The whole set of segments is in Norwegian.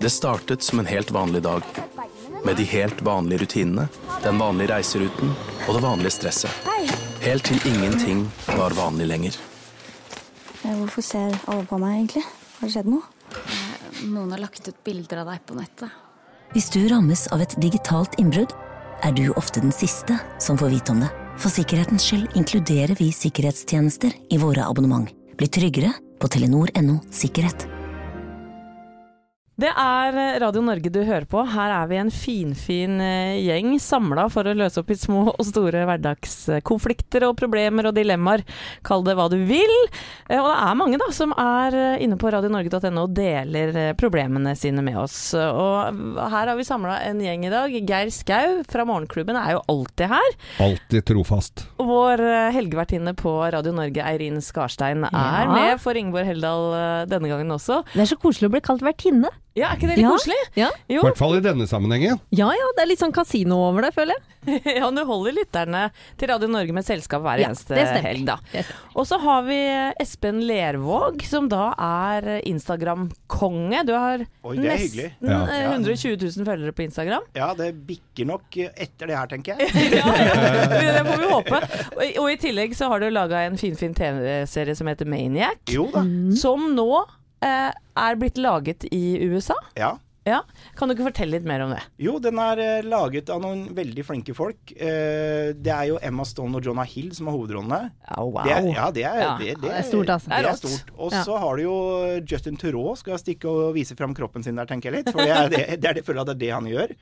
Det startet som en helt vanlig dag, med de helt vanlige rutinene, den vanlige reiseruten og det vanlige stresset. Helt til ingenting var vanlig lenger. Hvorfor ser alle på meg egentlig? Har det skjedd noe? Noen har lagt ut bilder av deg på nettet. Hvis du rammes av et digitalt innbrudd, du ofte den siste som får vite om det. For sikkerhetens skyld inkluderer vi sikkerhetstjenester i våre abonnement. Bli tryggere på Telenor.no sikkerhet. Det Radio Norge du hører på. Her vi en fin gjeng samlet for å løse opp i små og store hverdagskonflikter og problemer og dilemmaer. Kall det hva du vil. Og det mange da som inne på radionorge.no og deler problemene sine med oss. Og her har vi samlet en gjeng i dag. Geir Skau fra Morgenklubben jo alltid her. Alltid trofast. Og vår helgevertinne på Radio Norge, Eirin Skarstein, med for Ingeborg Heldal denne gangen også. Det så koselig å bli kalt vertinne. Ja, ikke det litt koselig? Ja. I hvert fall i denne sammenhengen. Ja, det litt sånn kasino over det, føler jeg. Ja, nå holder lytterne til Radio Norge med selskap hver eneste helg da. Og så har vi Espen Lervåg, som da Instagram-konge. Du har nesten 120 000 følgere på Instagram. Ja, det bikker nok etter det her, tenker jeg. Det får vi håpe. Og i tillegg så har du laget en fin TV-serie som heter Maniac. Jo da. Som nå blitt laget i USA. Ja. Kan du ikke fortelle litt mer om det? Jo, den laget av noen veldig flinke folk. Det jo Emma Stone og Jonah Hill som har hovedrollene. Wow. Det er stort, altså. Det stort. Og så har du jo Justin Theroux skal stikke og vise frem kroppen sin der, tenker jeg litt. For det føler jeg det han gjør.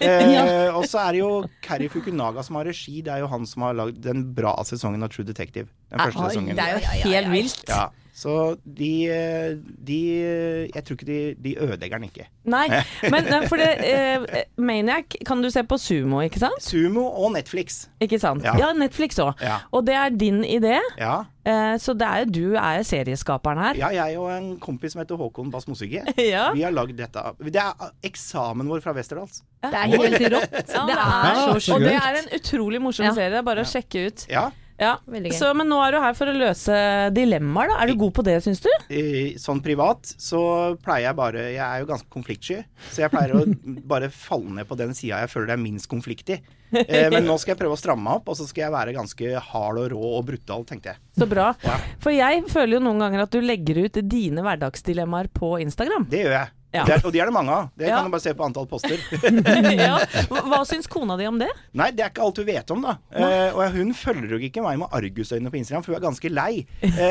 Og så det jo Cary Fukunaga som har regi. Det jo han som har laget den bra sesongen av True Detective. Den første sesongen. Det jo helt vilt. Ja. Så jeg tror ikke de ødelegger den ikke. Nei, men for Maniac kan du se på Sumo, ikke sant? Sumo og Netflix. Ikke sant? Ja, Netflix også. Ja. Og det din idé. Ja. Så det du serieskaperen her. Ja, jeg og en kompis som heter Håkon Bass Mosige. Ja. Vi har laget dette. Det eksamen vår fra Westerdals. Det helt rått. Det så og det en utrolig morsom serie. Bare å sjekke ut. Ja, så, men nå du her for å løse dilemmaer da. Du god på det, synes du? Sånn privat så pleier jeg jo ganske konfliktsky, så jeg pleier å bare falle ned på den siden jeg føler det minst konflikt i. Men nå skal jeg prøve å stramme meg opp, og så skal jeg være ganske hard og rå og brutal, tenkte jeg. Så bra. Ja. For jeg føler jo noen ganger at du legger ut dine hverdagsdilemmaer på Instagram. Det gjør jeg. Ja. Og de det mange av. Det kan du bare se på antall poster. Hva syns kona di om det? Nei, det ikke alt du vet om da. Og hun følger jo ikke meg med argusøyne på Instagram, for hun ganske lei.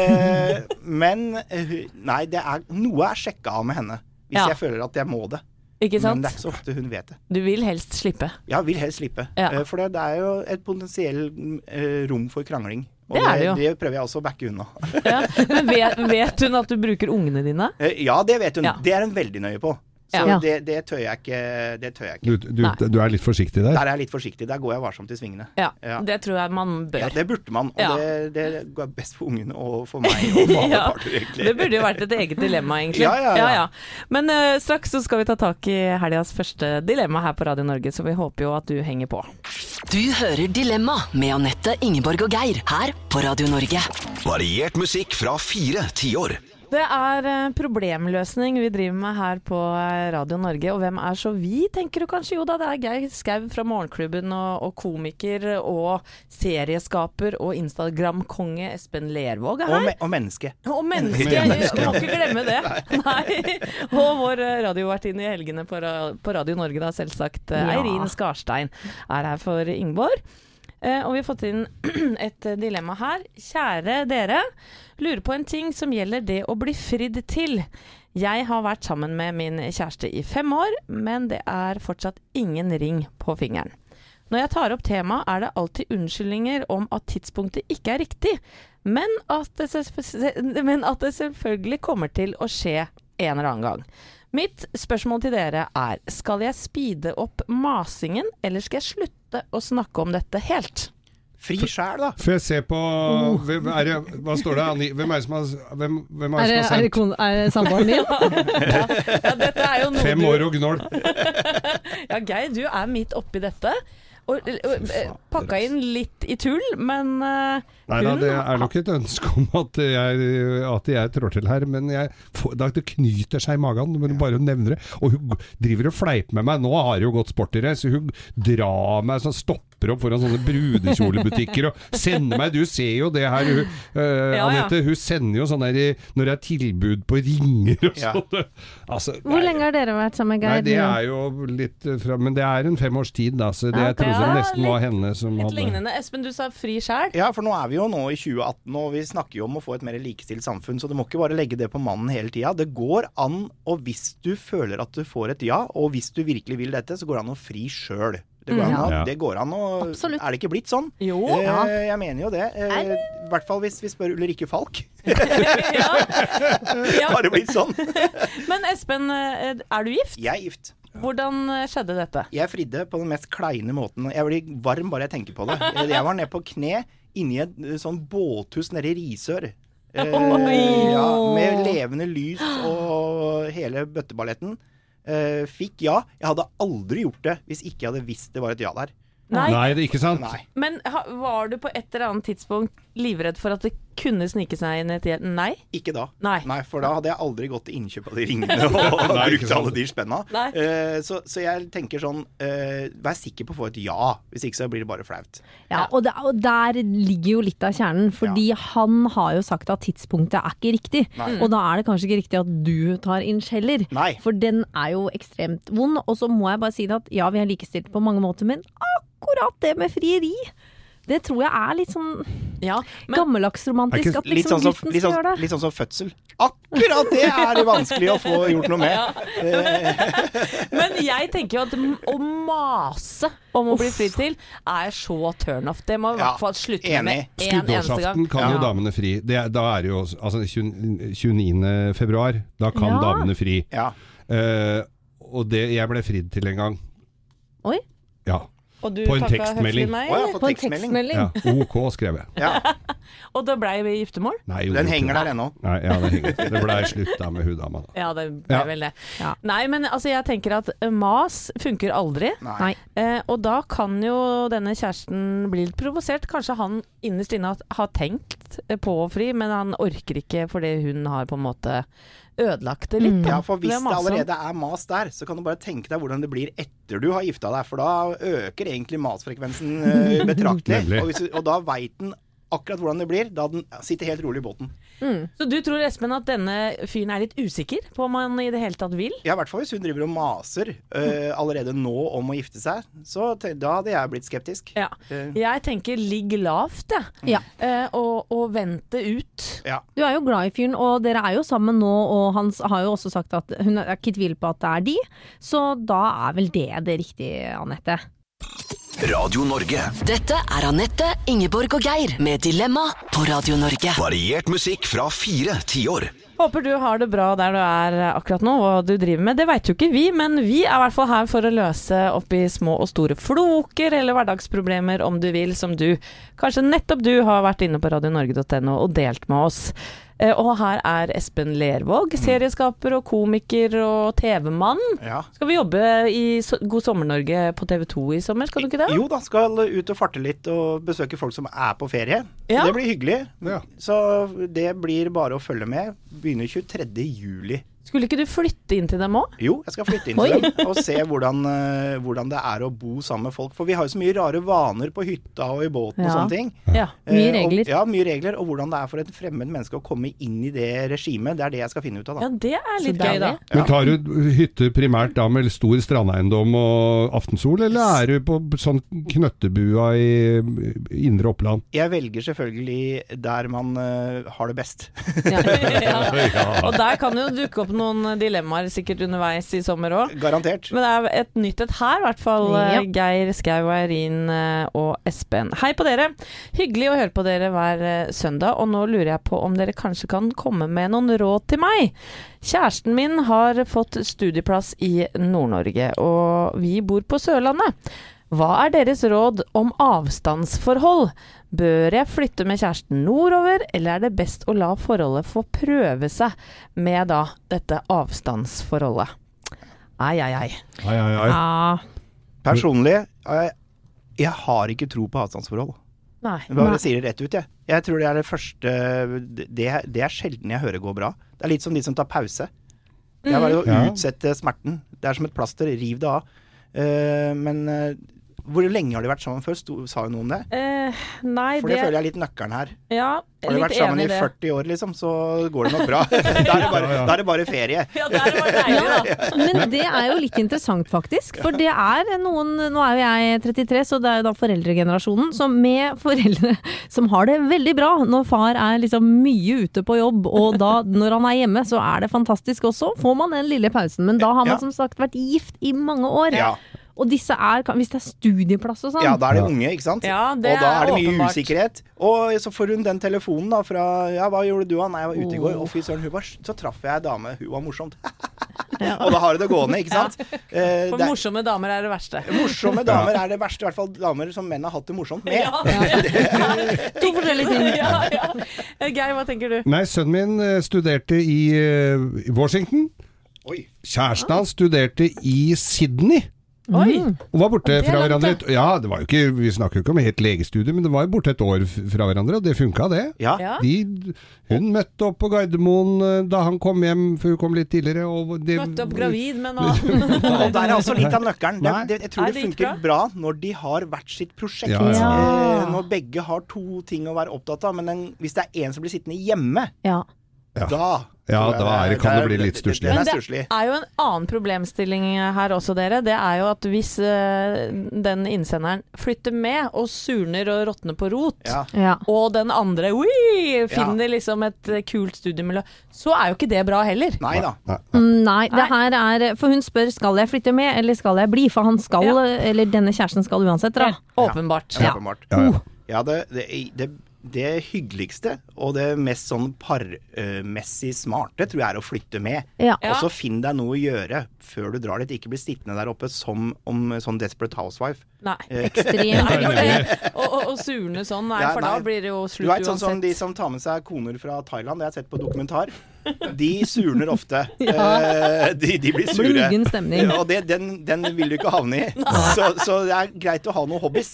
Men nei, noe sjekket av med henne, hvis jeg føler at jeg må det. Ikke sant? Men det ikke så ofte hun vet det. Du vil helst slippe? Ja, vil helst slippe. For det jo et potensielt rom for krangling. Og det prøver jeg også å backe unna. Men vet hun at du bruker ungene dine? Ja, det vet hun. Det hun veldig nøye på. Så det tør jeg ikke. Du litt forsiktig der? Der jeg litt forsiktig. Der går jeg varsomt i svingene. Ja, det tror jeg man bør. Ja, det burde man. Og det går best for ungene og for meg og for alle parter, egentlig. Det burde jo vært et eget dilemma, egentlig. Ja. Men straks så skal vi ta tak i helgas første dilemma her på Radio Norge, så vi håper jo at du henger på. Du hører Dilemma med Anette, Ingeborg og Geir her på Radio Norge. Variert musikk fra 4 tiår. Det problemløsning vi driver med her på Radio Norge, og hvem så vi, tenker du kanskje? Jo da, det Geir Skau fra Morgenklubben og komiker og serieskaper og Instagram-konge Espen Lervåg her. Og menneske. Og menneske, jeg må ikke glemme det. Nei. Og vår radiovertinne i helgene på Radio Norge da, selvsagt, Eirin Skarstein, her for Ingeborg. Og vi har fått inn et dilemma her. Kjære dere, lurer på en ting som gjelder det å bli fridd til. Jeg har vært sammen med min kjæreste i 5 år, men det fortsatt ingen ring på fingeren. Når jeg tar opp tema, det alltid unnskyldninger om at tidspunktet ikke riktig, men at det selvfølgelig kommer til å skje en eller annen gang. Mitt spørsmål til dere skal jeg speede opp masingen, eller skal jeg slutte å snakke om dette helt? Fri sjæl, da. Får jeg se på hva står det? Hvem det som har sendt? Det samboeren min? Ja, dette jo noe 5 år og gnål. Ja, Geir, du midt oppi dette. pakka inn litt i tull, men Nei da, det nok et ønske om at jeg trår til her, men det knyter seg i magen, men bare nevner det. Og hun driver og fleiper med meg. Nå har det jo gått sport i det, så hun drar meg sånn, stopper opp foran sånne brudekjolebutikker og sender meg, du ser jo det her, Anette, hun sender jo sånn der når det er tilbud på ringer og sånt. Altså, hvor lenge har dere vært sammen, Geir? Nei, det jo litt fra, men det en 5 års tid da, så det jeg trodde nesten var henne som litt lignende. Espen, du sa fri selv. Ja, for nå vi jo nå i 2018, og vi snakker jo om å få et mer likestilt samfunn, så du må ikke bare legge det på mannen hele tiden. Det går an, og hvis du føler at du får et ja, og hvis du virkelig vil dette, så går det an å fri selv. Det går an å... Absolutt. Det ikke blitt sånn? Jo. Jeg mener jo det. I hvert fall hvis vi spør Ulrikke Falk. Har det blitt sånn? Men Espen, du gift? Jeg gift. Hvordan skjedde dette? Jeg fridde på den mest kleine måten. Jeg blir varm bare jeg tenker på det. Jeg var nede på kne inni et sånn båthus nede i Risør. Med levende lys og hele bøtteballetten. Fikk ja. Jeg hadde aldri gjort det hvis ikke jeg hadde visst det var et ja der. Nei, det ikke sant. Nei. Men var du på et eller annet tidspunkt livredd for at det kunne snike seg inn et nei? Ikke da. Nei, for da hadde jeg aldri gått til innkjøp av de ringene og brukt alle de spenna. Så jeg tenker sånn, vær sikker på å få et ja, hvis ikke så blir det bare flaut. Ja, og der ligger jo litt av kjernen, fordi han har jo sagt at tidspunktet ikke riktig. Og da det kanskje ikke riktig at du tar inn heller. Nei. For den jo ekstremt vond, og så må jeg bare si det at ja, vi har likestilt på mange måter, men akkurat det med frieri, det tror jeg litt sånn gammeldags romantisk, at liksom gutten skal gjøre det. Litt sånn som fødsel. Akkurat det det vanskelig å få gjort noe med. Men jeg tenker jo at å mase om å bli fri til så turn off. Det må I hvert fall slutte med en eneste gang. Skuddårsaften kan jo damene fri. Da det jo altså 29. februar, da kan damene fri. Og jeg ble fridd til en gang. Oi? Ja. Og du på en tekstmelding. På tekstmelding. Ja, OK skrev jeg. Og da ble vi giftermål? Nei, den henger der ennå. Nei, det henger. Det ble slutt da med hudama. Ja, det ble vel det. Ja. Nei, men altså, jeg tenker at mas funker aldri. Nei. Og da kan jo denne kjæresten bli litt provosert. Kanskje han innerst inne har tenkt på å fri, men han orker ikke fordi hun har på en måte ødelagt det litt. Ja, for hvis det allerede mas der, så kan du bare tenke deg hvordan det blir etter du har gifta deg, for da øker egentlig masfrekvensen betraktelig. Og da vet den akkurat hvordan det blir, da den sitter helt rolig I båten. Så du tror, Espen, at denne fyren litt usikker på om han I det hele tatt vil? Ja, I hvert fall hvis hun driver og maser allerede nå om å gifte seg, så da hadde jeg blitt skeptisk. Ja. Jeg tenker ligg lavt, og vente ut. Ja. Du jo glad I fyren, og dere jo sammen nå, og han har jo også sagt at hun ikke I tvil på at det de, så da vel det riktige, Anette. Radio Norge. Dette Anette, Ingeborg og Geir med Dilemma på Radio Norge. Variert musikk fra 4 tiår. Håper du har det bra der du akkurat nå, og du driver med. Det vet jo ikke vi, men vi I hvert fall her for å løse opp I små og store floker, eller hverdagsproblemer om du vil, som du, kanskje nettopp du har vært inne på radionorge.no og delt med oss. Og her Espen Lervåg, serieskaper og komiker og TV-mann. Ja. Skal vi jobbe I God Sommer-Norge på TV 2 I sommer, skal du ikke det? Jo da, skal ut og farte litt og besøke folk som på ferie. Ja. Det blir hyggelig. Ja. Så det blir bare å følge med. Begynner 23. juli. Skulle ikke du flytte inn til dem også? Jo, jeg skal flytte inn til dem og se hvordan det å bo sammen med folk. For vi har jo så mye rare vaner på hytta og I båten og sånne ting. Ja, mye regler. Mye regler, og hvordan det for et fremmed menneske å komme inn I det regimet. Det det jeg skal finne ut av da. Ja, det litt gøy da. Men tar du hytte primært da med stor strandeiendom og aftensol, eller du på sånn knøttebua I indre Oppland? Jeg velger selvfølgelig der man har det best. Og der kan jo dukke opp noen dilemmaer sikkert underveis I sommer også. Garantert. Men det et nytt her I hvert fall. Geir, Skau, Eirin og Espen. Hei på dere. Hyggelig å høre på dere hver søndag, og nå lurer jeg på om dere kanskje kan komme med noen råd til meg. Kjæresten min har fått studieplass I Nord-Norge, og vi bor på Sørlandet. Hva deres råd om avstandsforhold? Bør jeg flytte med kjæresten nordover, eller det best å la forholdet få prøve seg med da dette avstandsforholdet? Ai. Personlig, Jeg har ikke tro på avstandsforhold. Nei. Jeg bare sier det rett ut, jeg. Jeg tror det det første det sjelden jeg hører går bra. Det litt som de som tar pause. Det bare å utsette smerten. Det som et plaster, riv det av. Men hvor lenge har de vært sammen før? Sa jo noe om det? Nei, for det føler jeg litt nøkkelen her. Ja, har de vært sammen i 40 år, liksom, så går det nok bra. Da det bare ferie. Ja, det bare deilig, da. Men det jo litt interessant, faktisk. For det noen, nå jo jeg 33, så det jo da foreldregenerasjonen, som med foreldre som har det veldig bra når far liksom mye ute på jobb, og da når han hjemme, så det fantastisk også. Får man den lille pausen, men da har man som sagt vært gift i mange år. Ja. Og disse hvis det studieplass og sånn. Ja, da det unge, ikke sant? Ja, og da det mye åpenbart. Usikkerhet. Og så får hun den telefonen da fra, hva gjorde du da? Nei, jeg var ute i går. Og fy søren, så traff jeg en dame. Hun var morsomt. Og da har det gående, ikke sant? For morsomme damer det verste. Morsomme damer det verste, i hvert fall damer som menn har hatt det morsomt med. To forskjellige ting. Geir, hva tenker du? Nei, sønnen min studerte i Washington. Oi. Kjæresten hans studerte i Sydney. Oi. Og var borte fra hverandre. Ja, det var jo ikke, vi snakker jo ikke om helt legestudie, men det var jo borte et år fra hverandre, og det funka det. Ja. Hun møtte opp på Gardermoen da han kom hjem, for hun kom litt tidligere. Og møtte opp gravid, men nå... Og der altså litt av nøkkelen. Jeg tror det funker bra når de har hvert sitt prosjekt. Ja. Når begge har to ting å være opptatt av, men hvis det en som blir sittende hjemme, da kan det bli litt stusslig. Men det jo en annen problemstilling her også, dere. Det jo at hvis den innsenderen flytter med og surner og råtner på rot, og den andre finner liksom et kult studiemiljø, så jo ikke det bra heller. Nei da. Nei, det her for hun spør, skal jeg flytte med, eller skal jeg bli? For han skal, eller denne kjæresten skal uansett, da. Åpenbart. Ja, det hyggeligste og det mest sånn parmessig smarte tror jeg å flytte med. Og så finn deg noe å gjøre før du drar dit. Ikke bli sittende der oppe som om sånn Desperate Housewife. Nei. Ekstremt. og surne sånn, for da blir det jo slutt uansett. Sånn som de som tar med seg koner fra Thailand, det har jeg sett på dokumentar. De surner ofte. De blir sure. Bluggen stemning. Og den vil du ikke havne i. Så det greit å ha noen hobbies.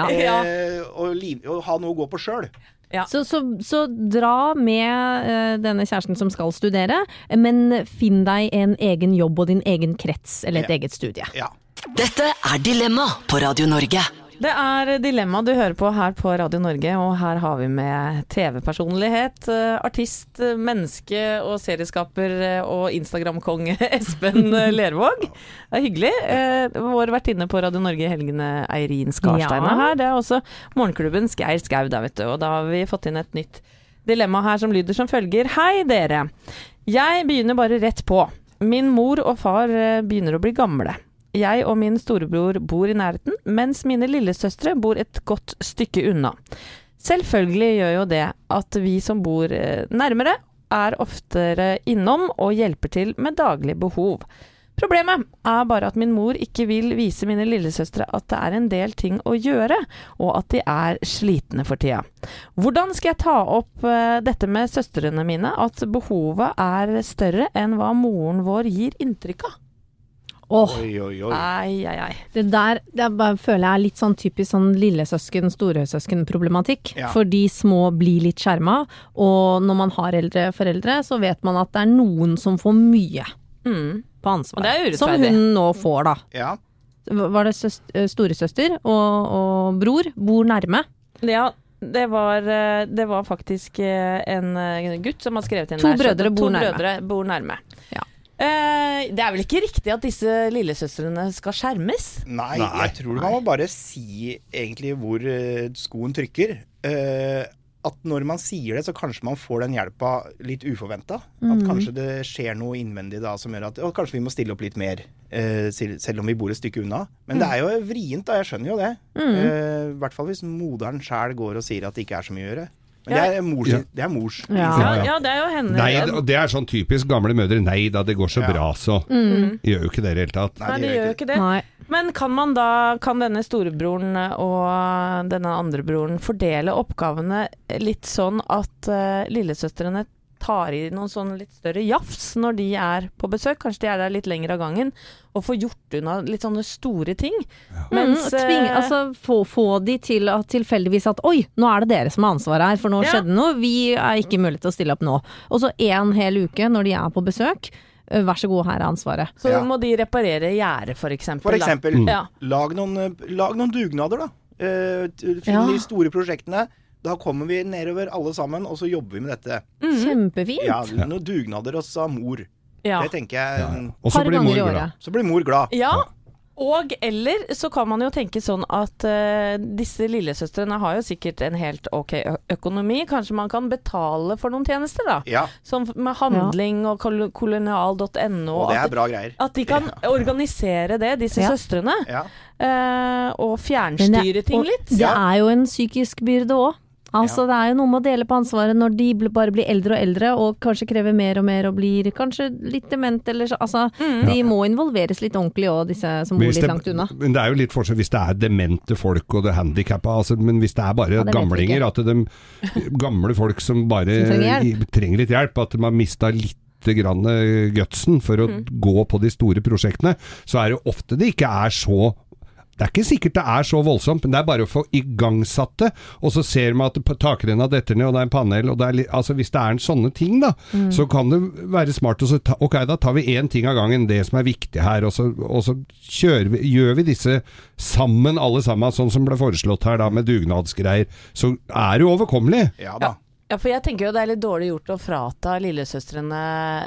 Og ha noe å gå på selv. Ja. Så dra med denne kjæresten som skal studere, men finn deg en egen jobb og din egen krets, eller et eget studie. Ja. Dette Dilemma på Radio Norge. Det Dilemma du hører på her på Radio Norge, og her har vi med TV-personlighet, artist, menneske og serieskaper og Instagram-konge Espen Lervåg. Det hyggelig. Vår vertinne på Radio Norge i helgene, Eirin Skarstein her. Det også morgenklubbens Geir Skau, da vet du. Og da har vi fått inn et nytt dilemma her som lyder som følger. Hei dere. Jeg begynner bare rett på. Min mor og far begynner å bli gamle. Jeg og min storebror bor i nærheten, mens mine lillesøstre bor et godt stykke unna. Selvfølgelig gjør jo det at vi som bor nærmere, oftere innom og hjelper til med daglige behov. Problemet bare at min mor ikke vil vise mine lillesøstre at det en del ting å gjøre, og at de slitne for tida. Hvordan skal jeg ta opp dette med søstrene mine, at behovet større enn hva moren vår gir inntrykk av? Oi. Det der bare føler jeg litt sånn typisk sånn lillesøsken, storesøsken-problematikk. Ja. For de små blir litt skjermet, og når man har eldre foreldre, så vet man at det noen som får mye på ansvar. Og det urettferdig. Som hun nå får, da. Ja. Var det storesøster og bror bor nærme? Ja. Det var faktisk en gutt som har skrevet inn To brødre bor nærme. Ja. Det vel ikke riktig at disse lillesøstrene skal skjermes? Nei, jeg tror man må bare si egentlig hvor skoen trykker. At når man sier det, så kanskje man får den hjelpa litt uforventet. At kanskje det skjer noe innvendig da som gjør at kanskje vi må stille opp litt mer, selv om vi bor et stykke unna. Men det jo vrient da, jeg skjønner jo det. I hvert fall hvis moderen selv går og sier at det ikke så mye å gjøre. Men det mors. Ja, det jo henne. Nei, det sånn typisk gamle mødre. Nei da, det går så bra så. Gjør jo ikke det i det hele tatt. Nei, det gjør jo ikke det. Nei. Men kan denne storebroren og denne andre broren fordele oppgavene litt sånn at lillesøstrene tar i noen sånne litt større jafs når de på besøk. Kanskje de der litt lenger av gangen, og får gjort unna litt sånne store ting. Mens, få de til at tilfeldigvis at oi, nå det dere som har ansvaret her, for nå skjedde noe, vi ikke mulig til å stille opp nå. Og så en hel uke når de på besøk, vær så god, her ansvaret. Så må de reparere gjerde, for eksempel. For eksempel, lag noen dugnader da. Finn de store prosjektene. Da kommer vi nedover alle sammen, og så jobber vi med dette. Kjempefint. Ja, noen dugnader hos mor. Det tenker jeg. Og så blir mor glad. Så blir mor glad. Ja, og eller så kan man jo tenke sånn at disse lillesøstrene har jo sikkert en helt ok økonomi. Kanskje man kan betale for noen tjenester da. Ja. Som med handling og kolonial.no. Og det bra greier. At de kan organisere det, disse søstrene. Ja. Og fjernstyre ting litt. Det jo en psykisk byrde også. Altså det jo noe med å dele på ansvaret når de bare blir eldre og eldre, og kanskje krever mer og mer, og blir kanskje litt dement, eller så. Altså, de må involveres litt ordentlig også, disse som bor litt langt unna. Men det jo litt forskjell hvis det demente folk og det handicappa, altså, men hvis det bare gamlinger, at de gamle folk som bare trenger litt hjelp, at de har mistet litt grann gutsen for å gå på de store prosjektene, så det ofte det ikke så. Det ikke sikkert det så voldsomt, men det bare å få igangsatt det, og så ser man at takrenna detter ned, og det en panel, og altså hvis det en sånne ting da, så kan det være smart å si, ok, da tar vi en ting av gangen, det som viktig her, og så gjør vi disse sammen, alle sammen, sånn som ble foreslått her da, med dugnadsgreier, så det overkommelig. Ja da. Ja, for jeg tenker jo det litt dårlig gjort å frata lillesøstrene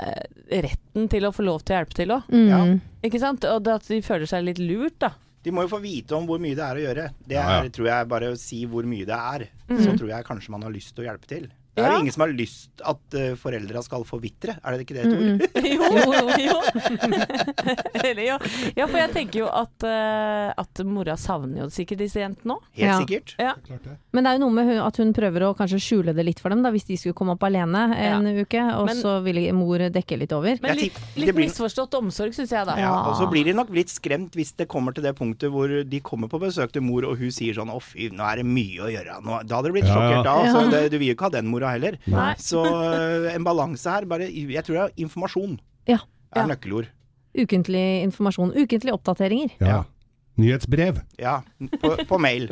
retten til å få lov til å hjelpe til også. Ja. Ikke sant? Og at de føler seg litt lurt da. De må jo få vite om hvor mye det å gjøre. Det tror jeg bare å si hvor mye det så tror jeg kanskje man har lyst til å hjelpe til. Det jo ingen som har lyst at foreldre skal forvitre. Det ikke det et ord? Jo. Ja, for jeg tenker jo at mora savner jo sikkert disse jentene nå. Helt sikkert. Ja. Men det jo noe med at hun prøver å kanskje skjule det litt for dem da, hvis de skulle komme opp alene en uke, og så vil mor dekke litt over. Men litt misforstått omsorg, synes jeg da. Ja, og så blir de nok litt skremt hvis det kommer til det punktet hvor de kommer på besøk til mor, og hun sier sånn, fy, nå det mye å gjøre. Da hadde det blitt sjokkert da, så du vil jo ikke ha den mora heller. Nei. Så en balanse her, jeg tror det informasjon nøkkelord. Ukentlig informasjon, ukentlige oppdateringer. Ja. Nyhetsbrev. Ja, på mail.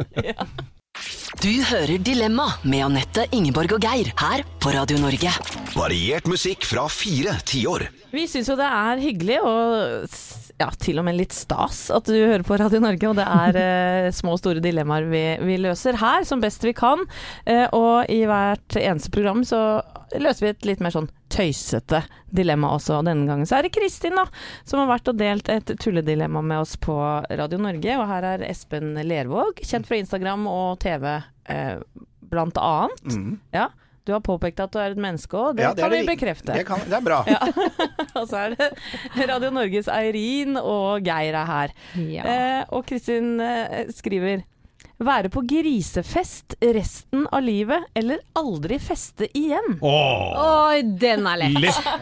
Du hører Dilemma med Anette, Ingeborg og Geir her på Radio Norge. Variert musikk fra 4 tiår. Vi synes jo det hyggelig og til og med litt stas at du hører på Radio Norge, og det små og store dilemmaer vi løser her som best vi kan, og i hvert eneste program så løser vi et litt mer sånn tøysete dilemma også. Denne gangen så det Kristin da, som har vært og delt et tulledilemma med oss på Radio Norge, og her Espen Lervåg, kjent fra Instagram og TV blant annet. Ja. Du har påpekt at du et menneske også, det kan vi bekrefte. Det bra. Ja. Og så det Radio Norges Eirin og Geir her. Ja. Og Kristin skriver, være på grisefest resten av livet, eller aldri feste igjen? Oi, den lett.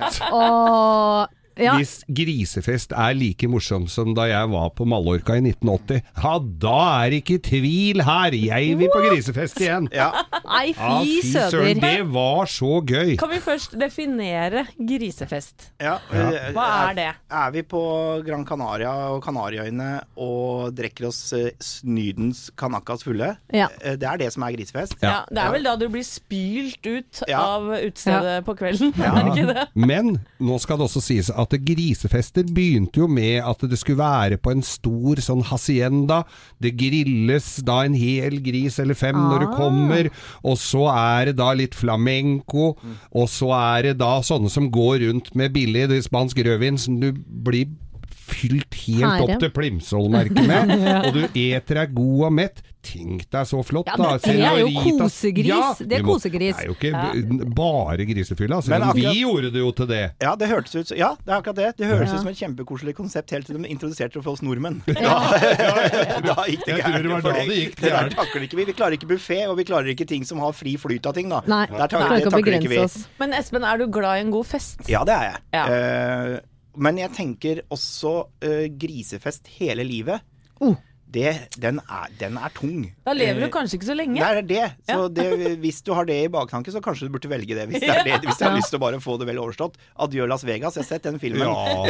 Lett. Hvis grisefest like morsom som da jeg var på Mallorca i 1980, da det ikke tvil her, jeg vil på grisefest igjen. Nei, fy søder. Det var så gøy. Kan vi først definere grisefest? Hva det? Vi på Gran Canaria og Kanariøyene og drekker oss snydens kanakas fulle, det det som grisefest. Ja, det vel da du blir spylt ut av utstedet på kvelden, det ikke det? Men nå skal det også sies at grisefester begynte jo med at det skulle være på en stor sånn hacienda, det grilles da en hel gris eller 5 når du kommer, og så det da litt flamenco, og så det da sånne som går rundt med billig spansk rødvin som du blir fylt helt opp til Plimsoll-merket med, og du eter god og mett. Tenk deg så flott da. Det jo kosegris. Det kosegris. Det jo ikke bare grisefylla, men vi gjorde det jo til det. Ja, det hørtes ut, det akkurat det. Det høres ut som et kjempekoselig konsept helt til de introduserte det for oss nordmenn. Da gikk det gærent. Vi klarer ikke buffet, og vi klarer ikke ting som har fri flyt av ting da. Nei, det takler ikke vi. Men Espen, du glad i en god fest? Ja, det jeg. Men jeg tenker også grisefest hele livet. den er tung. Da lever du kanskje ikke så lenge. Det er det. Så hvis du har det i baktanke, så kanskje du burde velge det. Hvis det er det, hvis du har lyst til å bare få det vel overstått. Adjø Las Vegas, jeg har sett den filmen.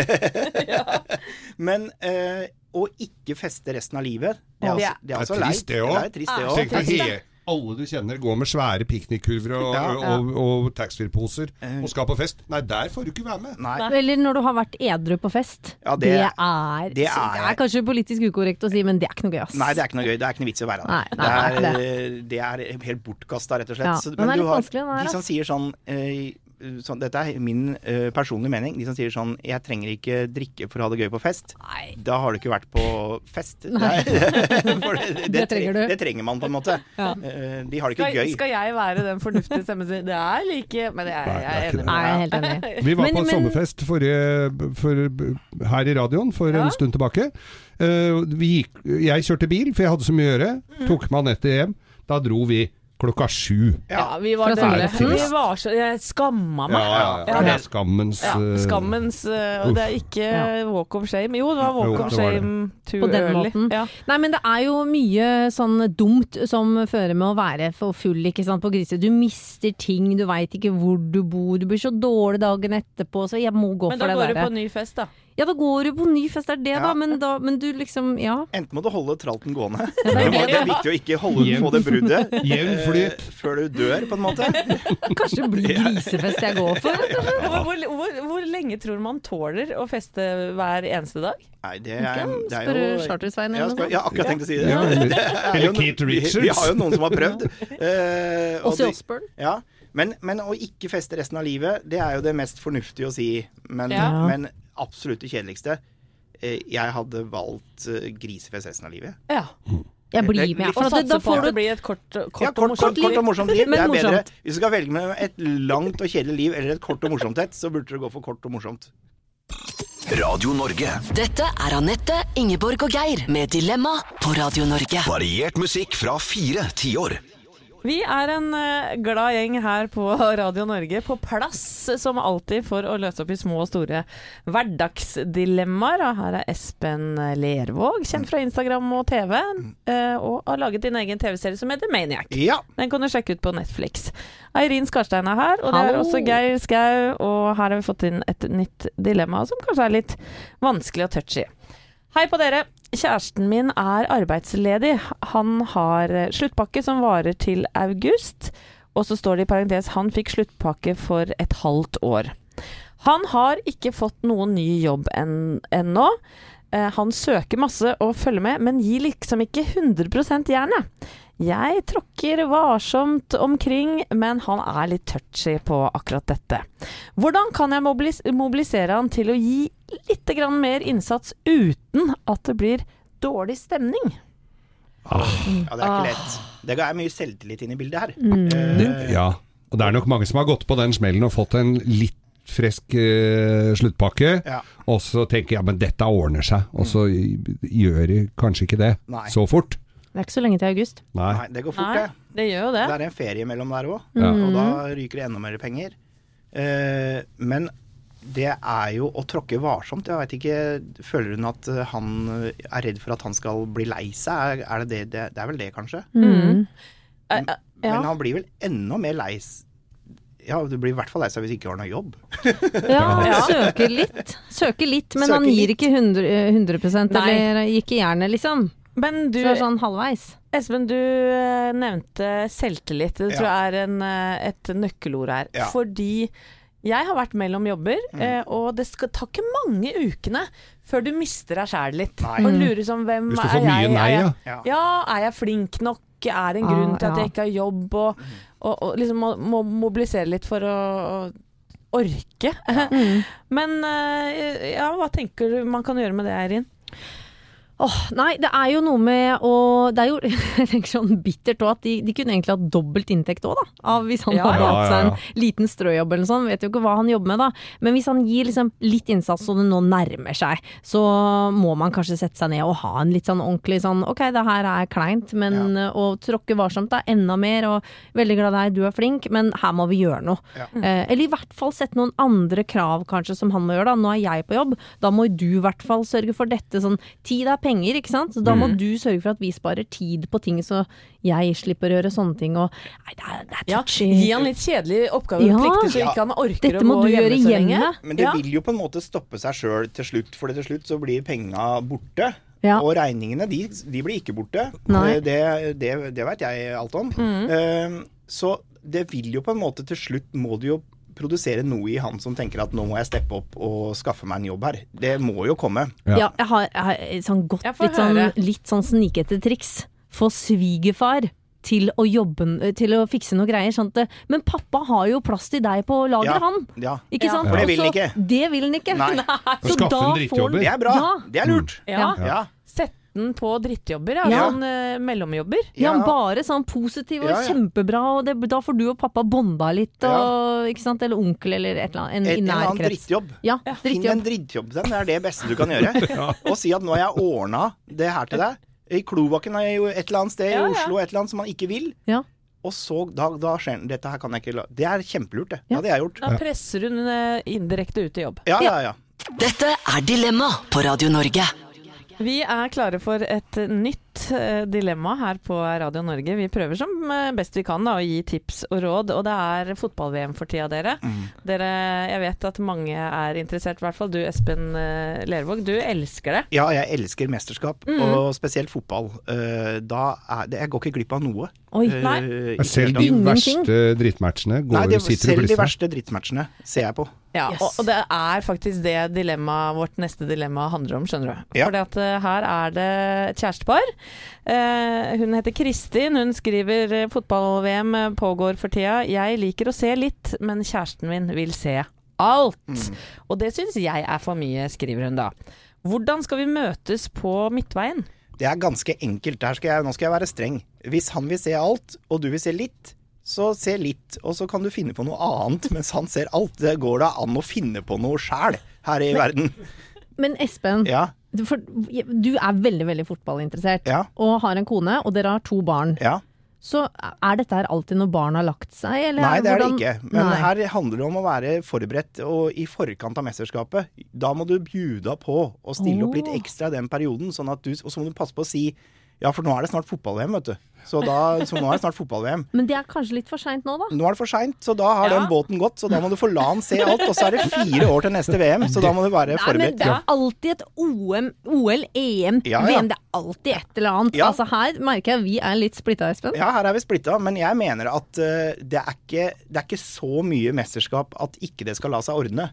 Men å ikke feste resten av livet, det er altså leit. Det er trist det også. Alle du kjenner går med svære piknikkurver og taxfree-poser og skal på fest. Nei, der får du ikke være med. Nei. Eller når du har vært edru på fest. Ja, det er kanskje politisk ukorrekt å si, men det er ikke noe gøy, ass. Nei, det er ikke noe gøy. Det er ikke noe vits i å være der. Det er helt bortkastet, rett og slett. Ja, men det er litt vanskelig, de som sier sånn... dette er min personlige mening. De som sier sånn, jeg trenger ikke drikke for å ha det gøy på fest. Nei. Da har du ikke vært på fest. Det trenger man på en måte. Ja. De har det ikke gøy. Skal jeg være den fornuftige stemmen sin? Det er like, men jeg er enig. Nei, jeg er helt enig. Vi var på sommerfest her i radioen for en stund tilbake. Jeg kjørte bil, for jeg hadde så mye å gjøre. Tok med Anette hjem. Da dro vi 7:00. Ja, vi var døde. Jeg skamma meg. Ja, det er skammens... og det er ikke walk of shame. Jo, det var walk of shame too på den early. Måten. Ja. Nei, men det er jo mye sånn dumt som fører med å være for full, ikke sant, på grise. Du mister ting, du vet ikke hvor du bor, du blir så dårlig dagen etterpå, så jeg må gå for det der. Men da går du på ny fest, da. Ja, da går du på ny fest, men du liksom, Enten må du holde tralten gående. Det er viktig å ikke få det bruddet før du dør, på en måte. Kanskje det blir grisefest jeg går for. Hvor lenge tror man tåler å feste hver eneste dag? Nei, det er jo... Spørre Chartersveien eller noe? Ja, akkurat tenkt å si det. Eller Keith Richards. Vi har jo noen som har prøvd. Også Osborne. Ja, men å ikke feste resten av livet, det er jo det mest fornuftige å si. Men absolutt det kjedeligste. Jeg hadde valgt grisefest resten av livet. Ja. Jeg blir med. Og satse på at det blir et kort og morsomt liv. Det er bedre. Hvis du skal velge med et langt og kjedelig liv eller et kort og morsomt et, så burde du gå for kort og morsomt. Radio Norge. Dette er Anette, Ingeborg og Geir med Dilemma på Radio Norge. Variert musikk fra 4 tiår. Vi er en glad gjeng her på Radio Norge, på plass som alltid for å løse opp i små og store hverdagsdilemmaer. Og her er Espen Lervåg, kjent fra Instagram og TV, og har laget din egen TV-serie som heter Maniac. Ja. Den kan du sjekke ut på Netflix. Eirin Skarstein er her, og det er også Geir Skau, og her har vi fått inn et nytt dilemma som kanskje er litt vanskelig og touchy. Hei på dere. Kjæresten min er arbeidsledig. Han har sluttpakke som varer til august, og så står det i parentes, han fikk sluttpakke for et halvt år. Han har ikke fått noen ny jobb ennå. Han søker masse og følger med, men gir liksom ikke 100% jernet. Jeg tråkker varsomt omkring, men han er litt touchy på akkurat dette. Hvordan kan jeg mobilisere han til å gi litt grann mer innsats uten at det blir dårlig stemning? Ja, det er ikke lett. Det er mye selvtillit inn i bildet her. Ja, og det er nok mange som har gått på den smellen og fått en litt frisk sluttpakke, og så tenker jeg, men dette ordner seg, og så gjør de kanskje ikke det så fort. Det er ikke så lenge til august. Nei, det går fort, det. Det gjør jo det. Det er en ferie mellom der også, og da ryker det enda mer penger. Men det er jo å tråkke varsomt. Jeg vet ikke, føler hun at han er redd for at han skal bli lei seg? Er det det? Det er vel det, kanskje? Men han blir vel enda mer lei seg. Ja, du blir i hvert fall lei seg hvis ikke har noe jobb. Søker litt, men han gir ikke 100%, eller ikke gjerne, liksom. Men du, så sånn halvveis. Espen, du nevnte selvtillit. Det tror jeg er et nøkkelord her. Ja. Fordi jeg har vært mellom jobber, og det skal ta ikke mange ukene før du mister deg selv litt. Og lurer som, hvem hvis du får mye nei, er jeg flink nok? Er det en grunn til at jeg ikke har jobb? Og liksom må mobilisere litt for å orke. Men hva tenker du man kan gjøre med det, Eirin? Nei, det er jo noe med det er jo, jeg tenker sånn bittert også, at de kunne egentlig hatt dobbelt inntekt også da, hvis han hadde hatt seg en liten strøjobb eller sånn, vet jo ikke hva han jobber med da, men hvis han gir liksom litt innsats og det nå nærmer seg, så må man kanskje sette seg ned og ha en litt sånn ordentlig sånn, ok, det her er kleint, men å tråkke varsomt da, enda mer, og veldig glad deg, du er flink, men her må vi gjøre noe. Eller i hvert fall sette noen andre krav kanskje som han må gjøre da, nå er jeg på jobb, da må du i hvert fall sørge for dette, sånn, tid er penger, penger, ikke sant? Så da må du sørge for at vi sparer tid på ting, så jeg slipper å gjøre sånne ting, og nei, det er touchy. Gi han litt kjedelig oppgave og plikter, så ikke han orker å gå hjemme så lenge. Men det vil jo på en måte stoppe seg selv til slutt, for til slutt så blir pengene borte. Og regningene, de blir ikke borte. Det vet jeg alt om. Så det vil jo på en måte til slutt, må du jo produsere noe i han som tenker at nå må jeg steppe opp og skaffe meg en jobb her. Det må jo komme. Ja, jeg har sånn gått litt sånn snikete triks. Få svigerfar til å jobbe, til å fikse noe greier. Sånn at, men pappa har jo plass til deg på lager, han. Ja. Ikke sant? For det vil han ikke. Det vil han ikke. Nei. Så skaffe en drittjobber. Det er bra. Det er lurt. Sett den på drittjobber, sånn mellomjobber. Bare sånn positiv og kjempebra, og da får du og pappa bonda litt, og, ikke sant? Eller onkel, eller et eller annet, en nær krets. Drittjobb. Finn en drittjobb, det er det beste du kan gjøre. Og si at nå har jeg ordnet det her til deg. I Klovakken er jo et eller annet sted i Oslo, et eller annet som man ikke vil. Og så, da skjer dette her kan jeg ikke det er kjempelurt det. Det hadde jeg gjort. Da presser hun indirekte ut i jobb. Ja. Dette er Dilemma på Radio Norge. Vi er klare for et nytt dilemma her på Radio Norge. Vi prøver som best vi kan da, å gi tips og råd, og det er fotball-VM for tida, dere. Jeg vet at mange er interessert, i hvert fall du, Espen Lervåg, du elsker det. Ja, jeg elsker mesterskap, og spesielt fotball. Jeg går ikke glipp av noe. Selv de verste drittmatchene sitter og selv de verste drittmatchene ser jeg på. Ja, og det er faktisk det vårt neste dilemma handler om, skjønner du. Fordi at her er det et kjærestepar. Hun heter Kristin, hun skriver fotball-VM pågår for tida. Jeg liker å se litt, men kjæresten min vil se alt. Og det synes jeg er for mye, skriver hun da. Hvordan skal vi møtes på midtveien? Det er ganske enkelt. Nå skal jeg være streng. Hvis han vil se alt, og du vil se litt, så se litt, og så kan du finne på noe annet mens han ser alt. Det går da an å finne på noe selv her i verden. Men Espen, du er veldig, veldig fotballinteressert, og har en kone, og dere har 2 barn. Så er dette her alltid når barn har lagt seg? Eller nei, det er det ikke. Men her handler det om å være forberedt, og i forkant av mesterskapet, da må du bjuda på og stille opp litt ekstra i den perioden, og så må du passe på å si, for nå er det snart fotball-VM, vet du. Så nå er det snart fotball-VM. Men det er kanskje litt for sent nå da? Nå er det for sent, så da har den båten gått, så da må du få la han se alt, og så er det 4 år til neste VM, så da må du være forberedt. Men det er alltid et OL, EM, VM, det er alltid et eller annet. Altså her merker jeg vi er litt splittet, Espen. Ja, her er vi splittet, men jeg mener at det er ikke så mye mesterskap at ikke det skal la seg ordne.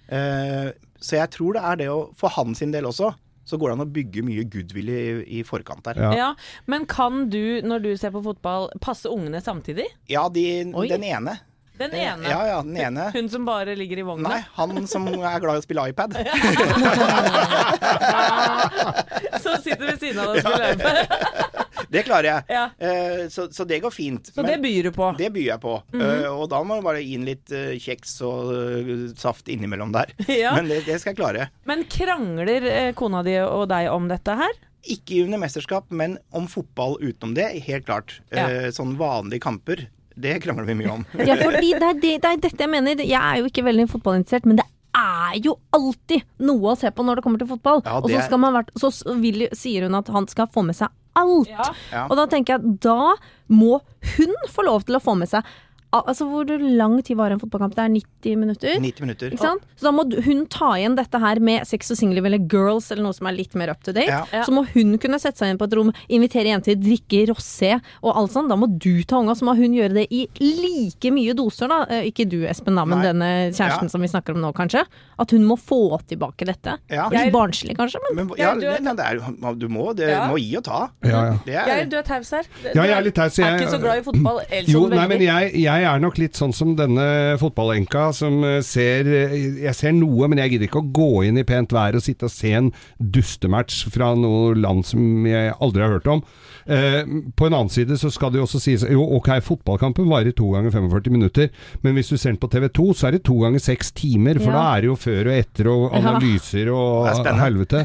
Så jeg tror det er det for hans sin del også, så går det an å bygge mye goodwill i forkant der. Ja, men kan du, når du ser på fotball, passe ungene samtidig? Ja, den ene. Den ene? Ja, den ene. Hun som bare ligger i vogna? Nei, han som er glad i å spille iPad. Så sitter ved siden av deg og spiller iPad. Det klarer jeg. Så det går fint. Så det byr du på? Det byr jeg på. Og da må du bare inn litt kjeks og saft innimellom der. Men det skal jeg klare. Men krangler kona di og deg om dette her? Ikke under mesterskap, men om fotball utenom det, helt klart. Sånn vanlige kamper, det krangler vi mye om. Ja, fordi det er dette jeg mener. Jeg er jo ikke veldig fotballinteressert, men det er jo alltid noe å se på når det kommer til fotball. Og så sier hun at han skal få med seg alt. Og da tenker jeg, da må hun få lov til å få med seg altså hvor lang tid var en fotballkamp? Det er 90 minutter. 90 minutter. Ikke sant? Så da må hun ta igjen dette her med sex og single eller girls eller noe som er litt mer up to date. Så må hun kunne sette seg inn på et rom, invitere hjem til drikke rosé og alt sånt. Da må du ta unga, så må hun gjøre det i like mye doser da. Ikke du, Espen, da, men denne kjæresten som vi snakker om nå, kanskje. At hun må få tilbake dette. Litt barnslig, kanskje. Men du må gi og ta. Geir, du er taus her. Ja, jeg er litt taus. Er ikke så glad i fotball. Men jeg er nok litt sånn som denne fotballenka som jeg ser noe, men jeg gidder ikke å gå inn i pent vær og sitte og se en dustematch fra noe land som jeg aldri har hørt om. På en annen side så skal det jo også sies fotballkampen varer 2 ganger 45 minutter, men hvis du ser den på TV2 så er det 2 ganger 6 timer, for da er det jo før og etter og analyser og helvete.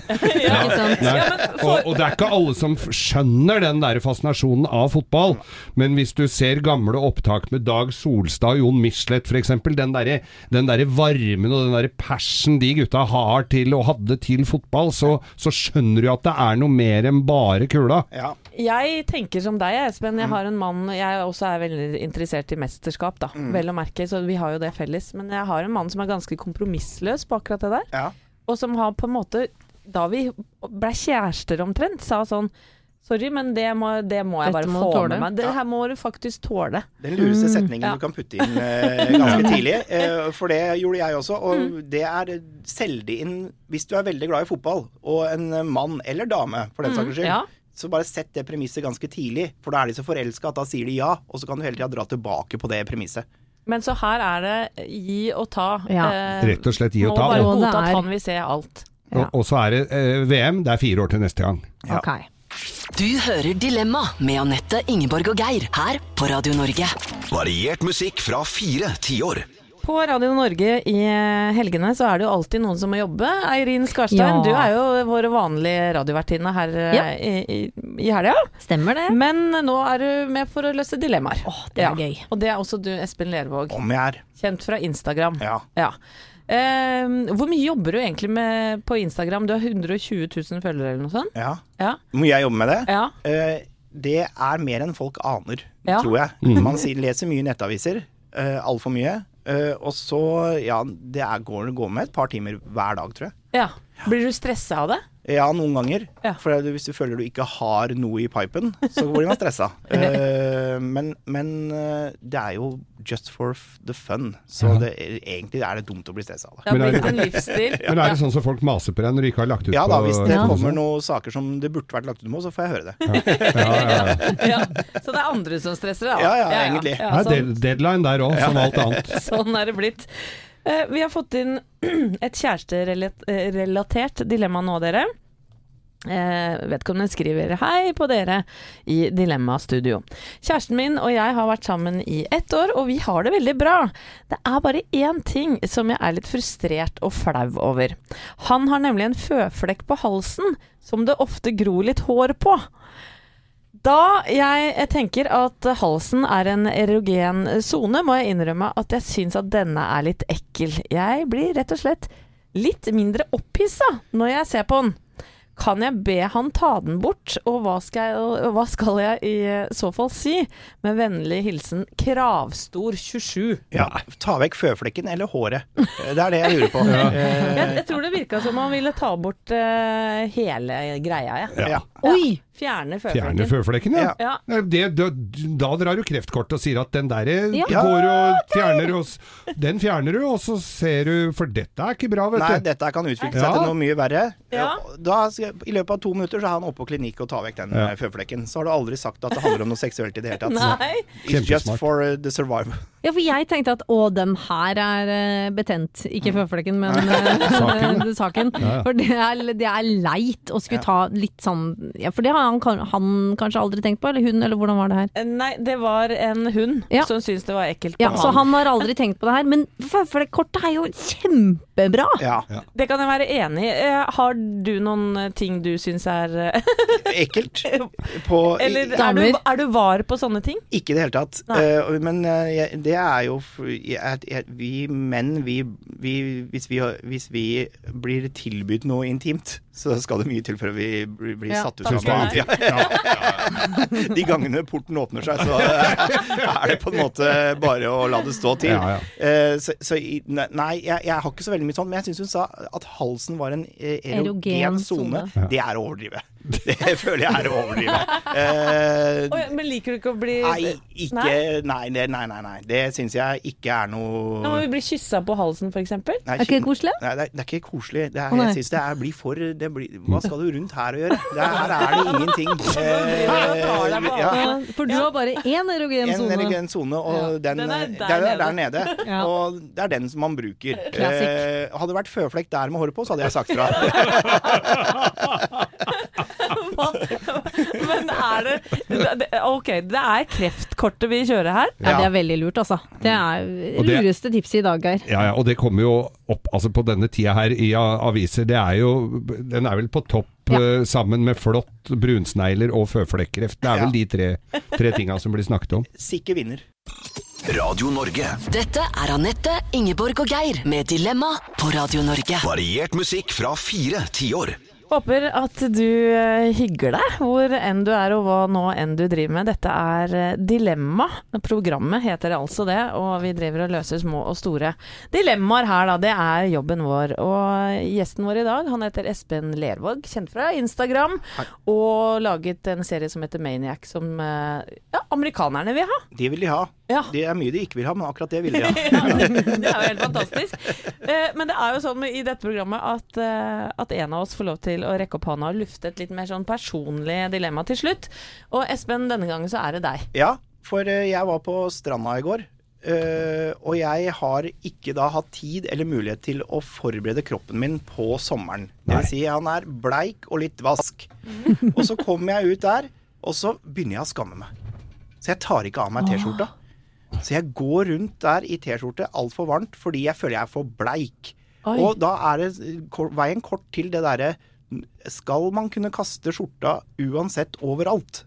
Og det er ikke alle som skjønner den der fascinasjonen av fotball, men hvis du ser gamle opptak med Dag Dag Solstad og Jon Michelet for eksempel, den der varmen og den der passion de gutta har til og hadde til fotball, så skjønner du at det noe mer enn bare kula. Ja. Jeg tenker som deg, Espen. Jeg har en mann, jeg også veldig interessert i mesterskap, da. Vel å merke, så vi har jo det felles. Men jeg har en mann som ganske kompromissløs på akkurat det der. Ja. Og som har på en måte, da vi ble kjærester omtrent, sa sånn, sorry, men det må jeg bare få med meg. Det her må du faktisk tåle. Den lureste setningen du kan putte inn ganske tidlig, for det gjorde jeg også, og det selg det inn hvis du veldig glad i fotball, og en mann eller dame, for den saks skyld. Så bare sett det premisset ganske tidlig, for da de så forelsket at da sier de ja, og så kan du hele tiden dra tilbake på det premisset. Men så her det gi og ta. Rett og slett gi og ta. Må bare godta at han vil se alt. Og så det VM, det 4 år til neste gang. Ja. Ok. Du hører Dilemma med Anette, Ingeborg og Geir her på Radio Norge. Variert musikk fra 4 tiår. På Radio Norge i helgene så det jo alltid noen som må jobbe. Eirin Skarstein, du jo vår vanlige radiovertinne her i helga. Stemmer det. Men nå du med for å løse dilemmaer. Det gøy. Og det også du, Espen Lervåg. Om jeg Kjent fra Instagram. Ja. Hvor mye jobber du egentlig med på Instagram? Du har 120 000 følgere eller noe sånt? Ja. Må jeg jobbe med det? Ja. Det mer enn folk aner, tror jeg. Man leser mye nettaviser, alt for mye. Og så, det går med et par timer hver dag, tror jeg. Ja. Blir du stresset av det? Ja, noen ganger. For hvis du føler du ikke har noe i pipen, så blir man stresset. Men det jo just for the fun. Så egentlig det dumt å bli stresset av det. Det har blitt en livsstil. Men det sånn som folk maser på deg når du ikke har lagt ut på... Ja da, hvis det kommer noen saker som det burde vært lagt ut på, så får jeg høre det. Så det andre som stresser deg? Ja, egentlig. Deadline der også, som alt annet. Sånn det blitt. Vi har fått inn et kjæresterelatert dilemma nå, dere. Vedkommende skriver: hei på dere i Dilemma Studio. Kjæresten min og jeg har vært sammen i 1 år, og vi har det veldig bra. Det bare én ting som jeg litt frustrert og flau over. Han har nemlig en føflekk på halsen som det ofte gror litt hår på. Da jeg tenker at halsen en erogen zone, må jeg innrømme at jeg synes at denne litt ekkel. Jeg blir rett og slett litt mindre opphisset når jeg ser på den. Kan jeg be han ta den bort, og hva skal jeg i så fall si? Med vennlig hilsen Kravstor 27. Ja, ta vekk føflekken eller håret. Det det jeg lurer på. Jeg tror det virket som han ville ta bort hele greia. Ja. Oi! Fjerne føflekken, ja. Da drar du kreftkort og sier at den der går og fjerner oss. Den fjerner du, og så ser du, for dette ikke bra, vet du. Nei, dette kan utvikle seg til noe mye verre. Da, I løpet av 2 minutter så han oppe på klinikk og ta vekk den føflekken. Så har du aldri sagt at det handler om noe seksuelt i det hele tatt. Nei. It's just for the survival. Ja, for jeg tenkte at den her betent. Ikke føflekken, men saken. For det leit å skulle ta litt sånn, for det har han kanskje aldri tenkt på, eller hun, eller hvordan var det her? Nei, det var en hund som syntes det var ekkelt på han. Så han har aldri tenkt på det her, men føflekkortet jo kjempebra. Ja. Det kan jeg være enig i. Har du noen ting du synes ekkelt? Eller du var på sånne ting? Ikke i det hele tatt. Men det jo vi menn, hvis vi blir tilbudt noe intimt, så skal det mye til før vi blir satt ut av det. De gangene porten åpner seg, så det på en måte bare å la det stå til. Nei, jeg har ikke så veldig mye sånn, men jeg synes hun sa at halsen var en erogen zone. Det å overdrive. Det føler jeg å overdrive. Men liker du ikke å bli... Nei. Det synes jeg ikke noe... Nå må vi bli kysset på halsen, for eksempel. Ikke det koselig? Nei, det ikke koselig. Jeg synes det blir for... hva skal du rundt her å gjøre? Her det ingenting. For du har bare én erogen zone. En erogen zone, og den der nede. Og det den som man bruker. Hadde det vært føflekk der med håret på, så hadde jeg sagt fra. Men ok, det kreftkortet vi kjører her. Ja, det veldig lurt, altså. Det lureste tipset i dag, Geir. Ja, og det kommer jo opp på denne tida her i aviser. Den vel på topp sammen med flott brunsnegler og føflekkreft. Det vel de tre tingene som blir snakket om. Sikke vinner. Radio Norge. Dette Anette, Ingeborg og Geir med Dilemma på Radio Norge. Variert musikk fra 4 tiår. Håper at du hygger deg, hvor enn du og hva nå enn du driver med. Dette Dilemma. Programmet heter det altså det, og vi driver og løser små og store dilemmaer her da. Det jobben vår. Og gjesten vår i dag, han heter Espen Lervåg, kjent fra Instagram, og laget en serie som heter Maniac, som amerikanerne vil ha. De vil de ha. Ja. Det mye de ikke vil ha, men akkurat det vil de ha. Det jo helt fantastisk. Men det jo sånn i dette programmet at en av oss får lov til å rekke opp hånda og lufte et litt mer sånn personlig dilemma til slutt. Og Espen, denne gangen så det deg. Ja, for jeg var på stranda i går, og jeg har ikke da hatt tid eller mulighet til å forberede kroppen min på sommeren. Det vil si, han bleik og litt vask. Og så kommer jeg ut der, og så begynner jeg å skamme meg. Så jeg tar ikke av meg t-skjorta. Så jeg går rundt der i t-skjorte alt for varmt, fordi jeg føler jeg for bleik. Oi. Og da det veien kort til det derre, skal man kunne kaste skjorta uansett overalt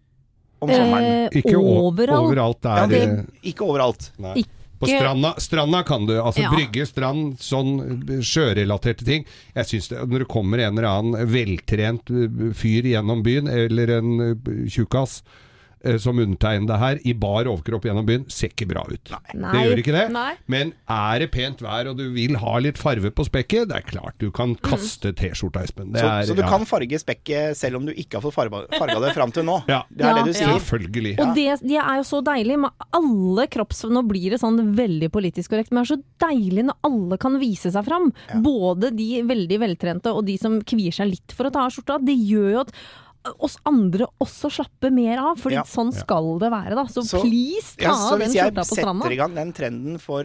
om sommeren? Ikke overalt ikke overalt. Nei. På stranda kan du, altså brygge, strand, sånn sjørelaterte ting. Jeg synes det, når det kommer en eller annen veltrent fyr gjennom byen, eller en tjukkas, som undertegnede her, i bar overkropp gjennom byen, ser ikke bra ut. Nei. Det gjør ikke det. Nei. Men det pent vær, og du vil ha litt farve på spekket, det klart du kan kaste t-skjorta, Espen. Så du kan farge spekket selv om du ikke har fått farga det frem til nå? Ja. Det det du sier. Selvfølgelig. Og det jo så deilig med alle nå blir det sånn veldig politisk korrekt, men det så deilig når alle kan vise seg frem. Ja. Både de veldig veltrente og de som kvier seg litt for å ta av skjorta. Det gjør jo at oss andre også slapper mer av, fordi sånn skal det være da. Så please ta av den skjorta på stranda. Så hvis jeg setter i gang den trenden for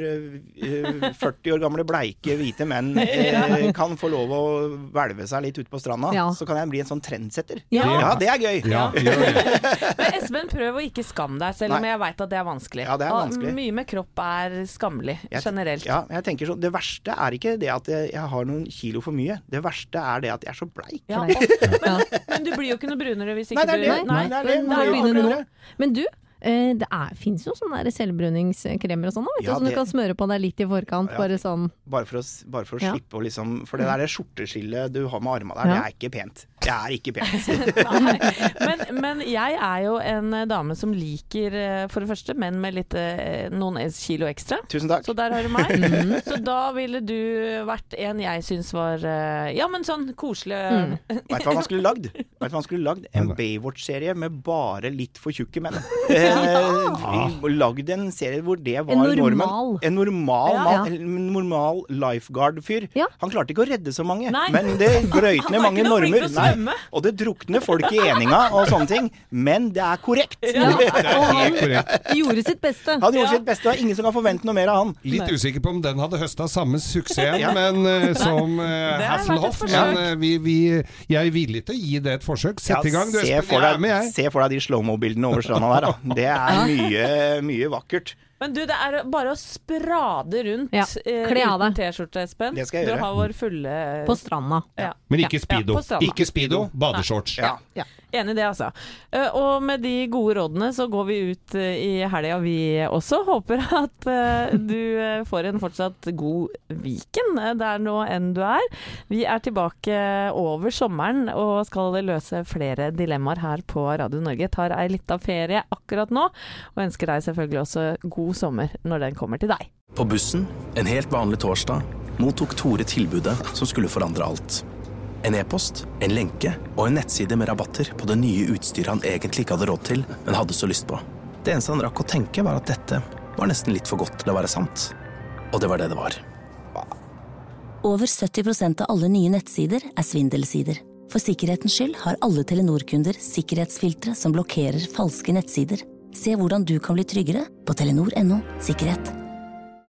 40 år gamle bleike hvite menn kan få lov å hvelve seg litt ut på stranda, så kan jeg bli en sånn trendsetter. Ja, det gøy. Ja. Men Espen, prøv å ikke skamme deg, selv om jeg vet at det vanskelig. Ja, det vanskelig. Og mye med kropp skammelig, generelt. Ja, jeg tenker sånn, det verste ikke det at jeg har noen kilo for mye. Det verste det at jeg så bleik. Ja. Men du blir jo ikke noe brunere hvis ikke Nei. Men du, det finnes jo sånne selvbruningskremer og sånn, som du kan smøre på deg litt i forkant, bare sånn. Bare for å slippe å liksom, for det der skjorteskillet du har med armene der, det ikke pent. Det ikke pent. men jeg jo en dame som liker, for det første, menn med litt, noen kilo ekstra. Tusen takk. Så der har du meg. Så da ville du vært en jeg synes var, men sånn koselig. Vet du hva man skulle lagd? En Baywatch-serie med bare litt for tjukke menn. Vi lagde en serie hvor det var normen. En normal lifeguard-fyr. Han klarte ikke å redde så mange, men det brøyt ned mange normer. Og det drukner folk i eninga og sånne ting, men det korrekt. Han gjorde sitt beste. Han gjorde sitt beste, og ingen som kan forvente noe mer av han. Litt usikker på om den hadde høstet samme suksess som Hasselhoff, men jeg er villig til å gi det et forsøk. Sett i gang, du Espen. Se for deg de slow-mo-bildene over stranda der da. Det mye vakkert. Men du, det bare å sprade rundt uten t-skjorte, Espen. Det skal jeg gjøre. Du har vår fulle på stranda. Men ikke speedo. Ikke speedo, badeshorts. Enig i det, altså. Og med de gode rådene så går vi ut i helga vi også. Håper at du får en fortsatt god weekend der nå enn du Vi tilbake over sommeren og skal løse flere dilemmaer her på Radio Norge. Tar ei lita ferie akkurat nå, og ønsker deg selvfølgelig også god sommer når den kommer til deg. På bussen, en helt vanlig torsdag, mottok Tore tilbudet som skulle forandre alt. En e-post, en lenke og en nettside med rabatter på det nye utstyret han egentlig ikke hadde råd til, men hadde så lyst på. Det eneste han rakk å tenke var at dette var nesten litt for godt til å være sant. Og det var det var. Over 70% av alle nye nettsider svindelsider. For sikkerhetens skyld har alle Telenor-kunder sikkerhetsfiltre som blokkerer falske nettsider. Se hvordan du kan bli tryggere på telenor.no sikkerhet.